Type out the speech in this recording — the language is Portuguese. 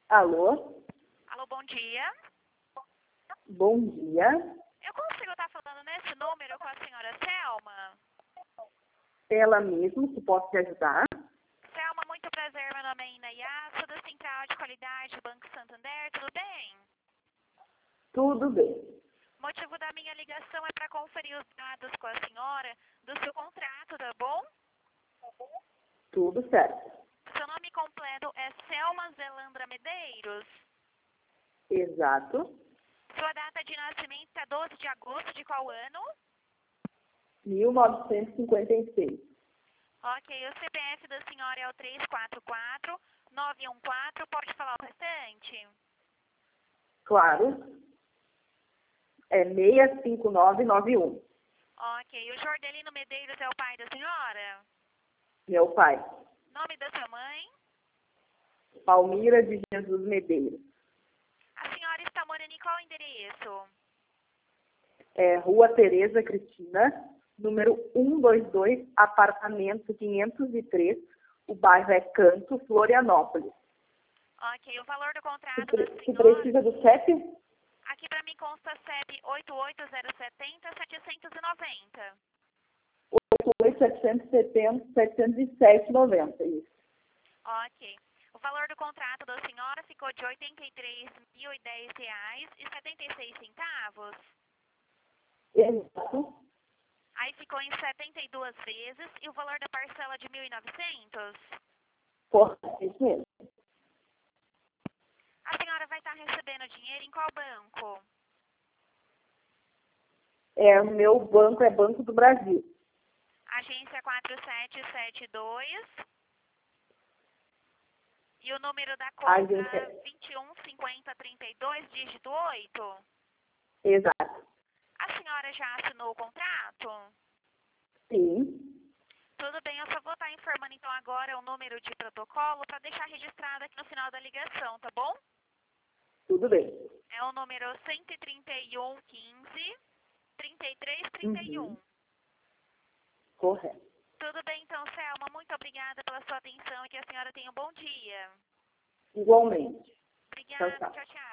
Alô? Alô, bom dia. Bom dia. Eu consigo estar falando nesse número com a senhora Selma? Ela mesmo, que posso te ajudar? Selma, muito prazer. Meu nome é Inaiá, sou da Central de Qualidade Banco Santander. Tudo bem? Tudo bem. O motivo da minha ligação é para conferir os dados com a senhora do seu contrato, tá bom? Tudo certo. Seu nome completo é Selma Zelandra Medeiros. Exato. Sua data de nascimento é 12 de agosto de qual ano? 1956. Ok, o CPF da senhora é o 344-914. Pode falar o restante? Claro. É 65991. Ok, o Jordelino Medeiros é o pai da senhora? Meu pai. Nome da sua mãe? Palmira de Jesus Medeiros. A senhora está morando em qual endereço? Rua Tereza Cristina, número 122, apartamento 503. O bairro é Canto, Florianópolis. Ok, o valor do contrato Se da senhora... precisa do CEP? Aqui para mim consta CEP 88070-790. 707,90. Isso. Ok. O valor do contrato da senhora ficou de R$ 83.010,76. Exato. Aí ficou em 72 vezes. E o valor da parcela de 1.900? Isso mesmo. A senhora vai estar recebendo dinheiro em qual banco? O meu banco é Banco do Brasil. Agência 4772. E o número da conta Agência... 215032, dígito 8. Exato. A senhora já assinou o contrato? Sim. Tudo bem, eu só vou estar informando então agora o número de protocolo para deixar registrado aqui no final da ligação, tá bom? Tudo bem. É o número 13115-3331. Correto. Tudo bem então, Selma, muito obrigada pela sua atenção e que a senhora tenha um bom dia. Igualmente. Obrigada, Tchau. tchau, tchau.